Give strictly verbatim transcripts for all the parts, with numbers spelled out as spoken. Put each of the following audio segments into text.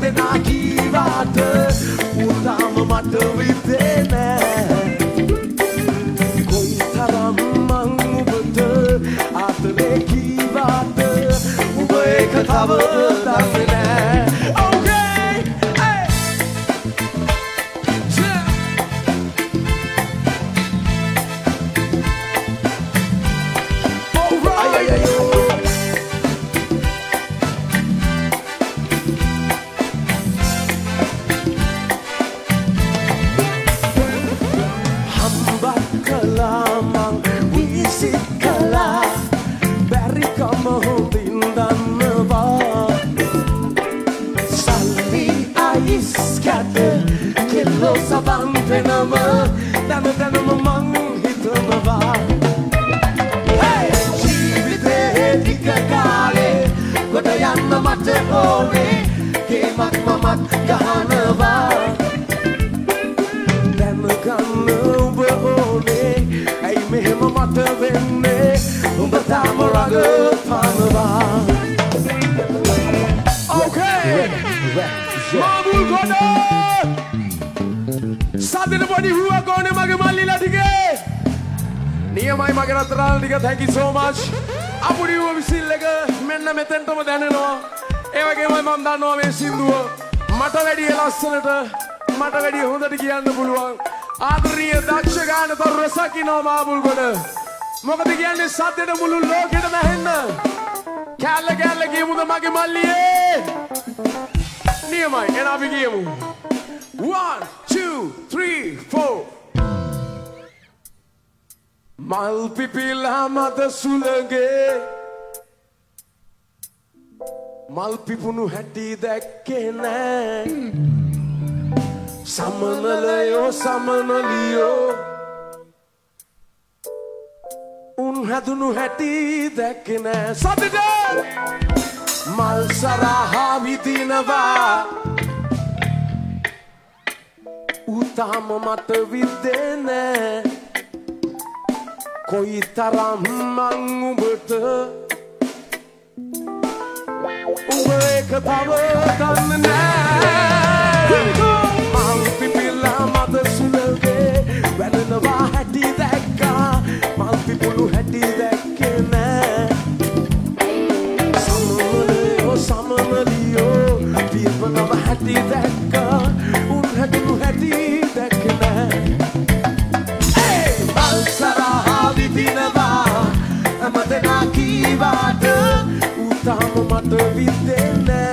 දෙනා කීවාට උතාම මට විතේ නෑ කොයි තරම් මං ඔබට ආතලේ කීවාට ඔබ ඒක තව දන්නේ නෑ Thank you so much. අපුඩි වූ විසිල් එක මෙන්න මෙතෙන්ටම දැනෙනවා. ඒ වගේමයි මම දන්නවා මේ සින්දුව මට වැඩිය ලස්සනට මට වැඩිය හොඳට කියන්න පුළුවන්. ආදරණීය දක්ෂ ගානතර රසක් ඉනවා මාබුල්ගොඩ. මොකද කියන්නේ සද්දෙට මුළු ලෝකෙටම ඇහෙන්න. කැල්ල කැල්ල කියමුද මගේ මල්ලියේ. නියමයි. එන අපි කියමු. one two three four Mal pipila mata sulange Mal pipunu hatti dakke nae Samanalayo samanaliyo Un hadunu hatti dakke nae Sadida Mal saraha vidinava Utama mata videne Koi taram mang ubet Ube ketawa tanna Mang pipila mata sulage Wennawa hatti dakka Mang pipulu hatti dakke na Samanaliyo samanaliyo Pipanawa hatti dakka Un hadunu hatti dakke na Hey! Balsara Vidinava, amadena kivata, utama mata videne.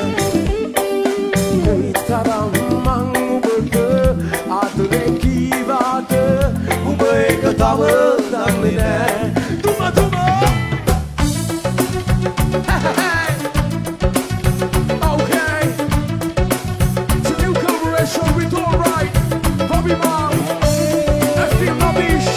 Koi taram mang ubata, adle kivata, ube katawa danne. Tuma tuma. Okay. It's a new collaboration with All Right, Bobby Mom, F D Rubbish.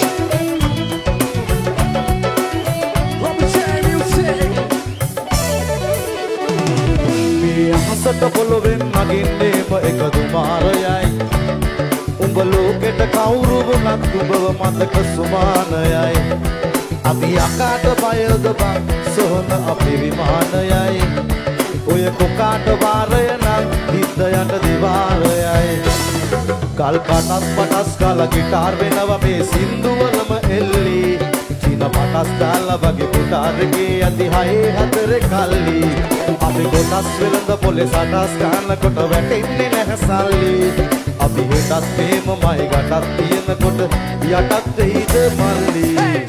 Hasata poloven naginnema ekadu marayai Umba loketa kawuru wunat umbawa mataka sumanayai Abi akata bayada bang sohana api vimanayai Oya kokata varaya nan hidayata divarayai Kal patas patas kala gitar venawa me sinduwalama elli China patas dala wage gitarge adi haye hatare kalli Abi gotas velanda pole satas kana kota වැටෙන්නේ නැහැ සල්ලි Abi හෙටත් මේමමයි ගටත් තියෙනකොට යටත් වෙයිද මල්ලි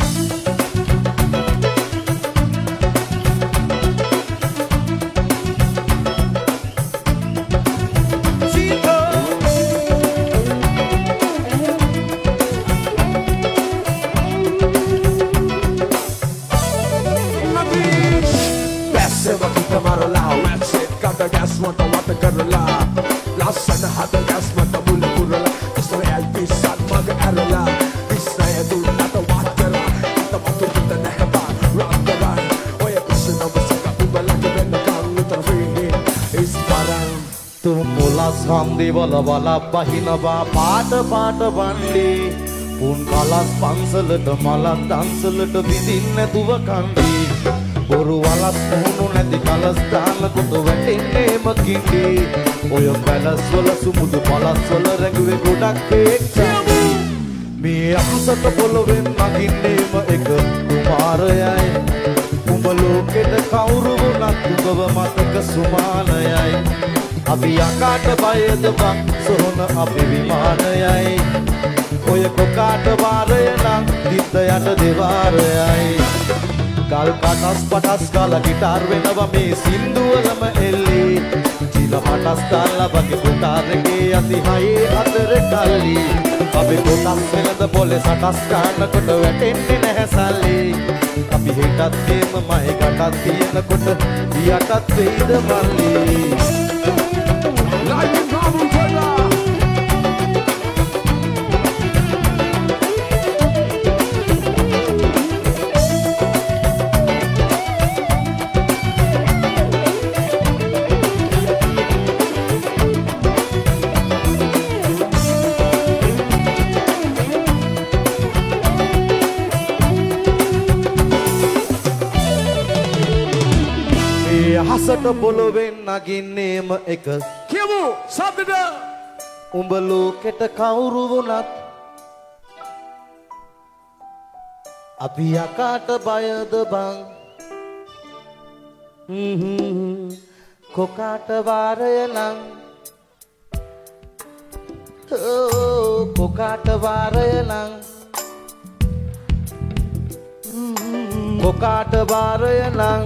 Sandi wala wala bahinawa paata paata wandi Pun kalas pansalata malak dansalata vidinne tuwa kandi බොරු වලස් මුහුණු නැති කලස් දාන කොට වැටෙන්නේ මකින්දි ඔය පැලස් වල සුමුදු පලස් වල රැඟුවේ ගොඩක් එක්සන්දි මේ අහසට පොළොවෙන් නගින්නේම එක කුමාරයයි උඹ ලෝකෙට කවුරු වුණත් උඹව මතක සුමානයයි අපි යකාට බයද බං සොහොන අපි විමානයයි ඔය කොකාට වාරය නම් ගිත්ත යට දෙවාරයයි ගල් කටස් පටස් ගාලා ගිටාර් වෙනවා මේ සින්දුවලම එල්ලි චිල පටස් ගාලා වගේ පුතාරගේ යති හයේ අතර කල්ලි අපි කොටස් වෙනද පොලේ සටස් ගන්නකොට වැටෙන්නේ නැහැ සල්ලි අපි හිතත් ගේම මයි ගටත් තියෙනකොට යටත් වෙයිද මල්ලි Like problem fella හසට පොළොවෙන් නගින්නේම එක කියමු සද්දද උඹ ලෝකෙට කවුරු වුණත් අපි යකාට බයද බං කොකාට වාරය නම් කොකාට වාරය නම් කොකාට වාරය නම්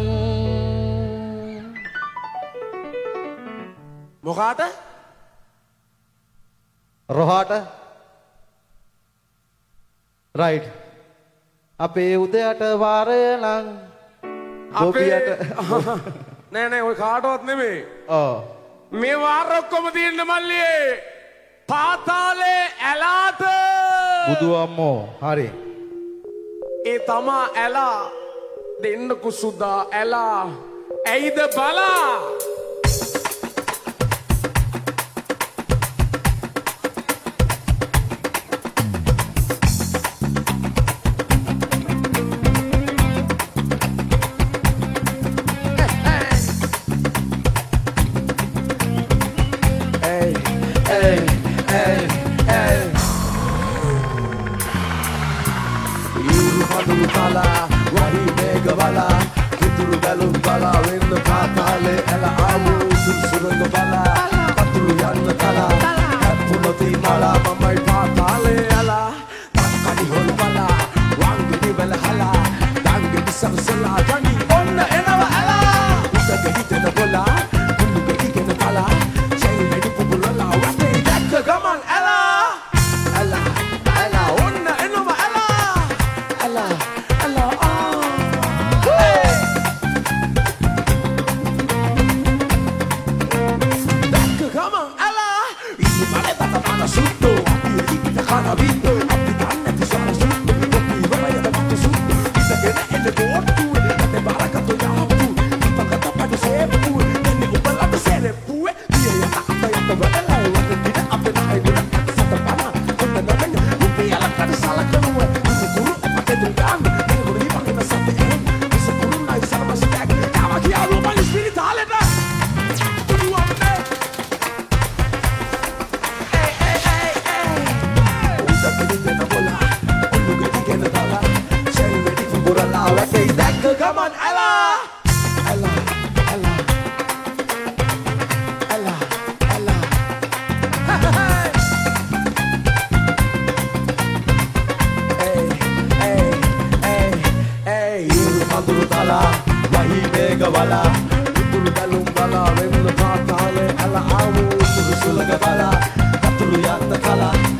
මොකාට රොහාට රයිට් අපේ උදයට වාරය නම් ගොබියට නෑ නෑ ඔය කාටවත් නෙමෙයි ඔව් මේ වාර ඔක්කොම තියෙන්න මල්ලියේ පාතාලේ ඇලාට බුදු අම්මෝ හරි ඒ තමා ඇලා දෙන්න කුසුදා ඇලා ඇයිද බලා Kala,